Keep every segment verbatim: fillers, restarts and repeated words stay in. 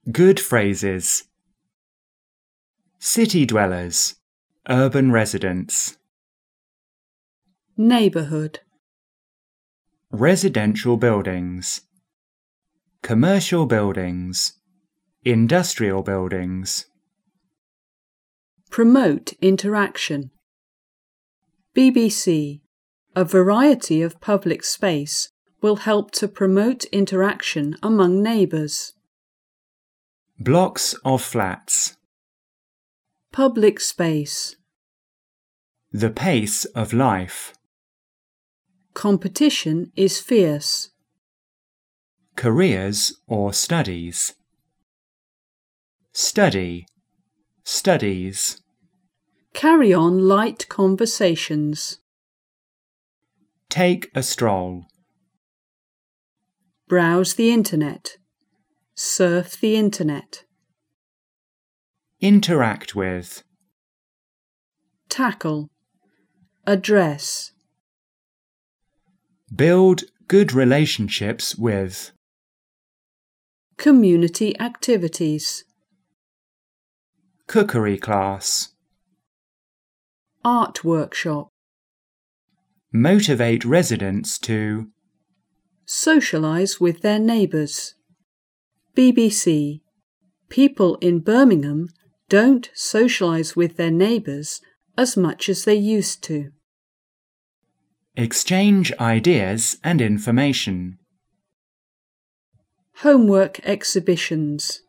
Good phrases. City dwellers, urban residents. Neighbourhood. Residential buildings. Commercial buildings. Industrial buildings. Promote interaction. B B C. A variety of public space will help to promote interaction among neighbours. Blocks of flats. Public space. The pace of life. Competition is fierce. Careers or studies. Study. Studies. Carry on light conversations. Take a stroll. Browse the internet. Surf the internet. Interact with. Tackle. Address. Build good relationships with. Community activities. Cookery class. Art workshop. Motivate residents to. Socialise with their neighbours. B B C. People in Birmingham don't socialise with their neighbours as much as they used to. Exchange ideas and information. Homework exhibitions.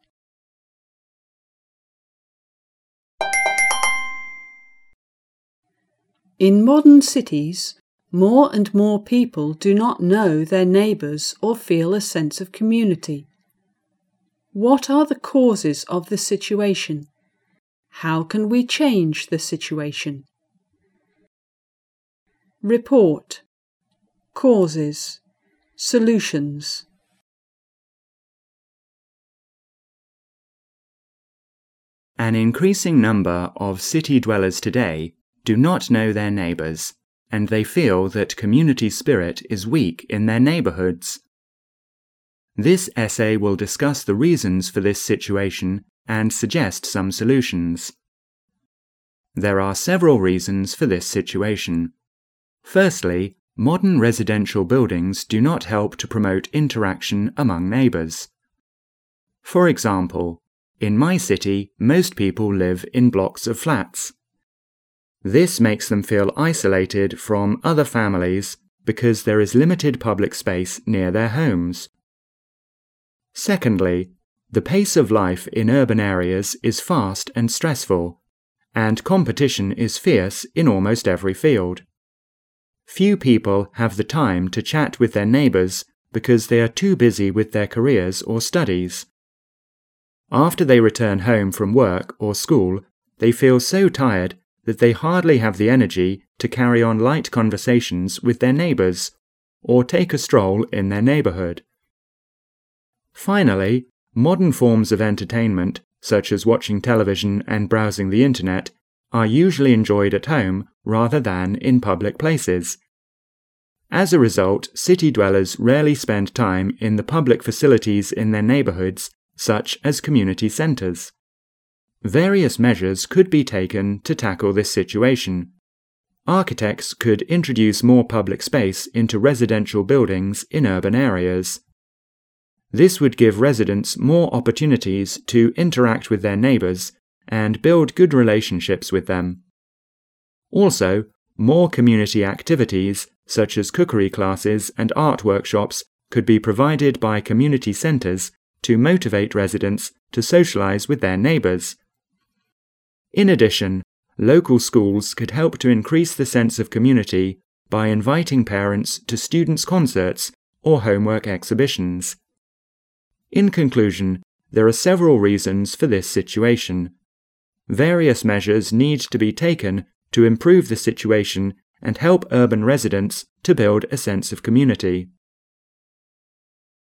In modern cities, more and more people do not know their neighbours or feel a sense of community. What are the causes of the situation? How can we change the situation? Report. Causes. Solutions. An increasing number of city dwellers today do not know their neighbours, and they feel that community spirit is weak in their neighbourhoods. This essay will discuss the reasons for this situation and suggest some solutions. There are several reasons for this situation. Firstly, modern residential buildings do not help to promote interaction among neighbours. For example, in my city, most people live in blocks of flats. This makes them feel isolated from other families because there is limited public space near their homes. Secondly, the pace of life in urban areas is fast and stressful, and competition is fierce in almost every field. Few people have the time to chat with their neighbours because they are too busy with their careers or studies. After they return home from work or school, they feel so tired that they hardly have the energy to carry on light conversations with their neighbours or take a stroll in their neighbourhood. Finally, modern forms of entertainment, such as watching television and browsing the internet, are usually enjoyed at home rather than in public places. As a result, city dwellers rarely spend time in the public facilities in their neighbourhoods, such as community centres. Various measures could be taken to tackle this situation. Architects could introduce more public space into residential buildings in urban areas. This would give residents more opportunities to interact with their neighbours and build good relationships with them. Also, more community activities, such as cookery classes and art workshops, could be provided by community centres to motivate residents to socialise with their neighbours. In addition, local schools could help to increase the sense of community by inviting parents to students' concerts or homework exhibitions. In conclusion, there are several reasons for this situation. Various measures need to be taken to improve the situation and help urban residents to build a sense of community.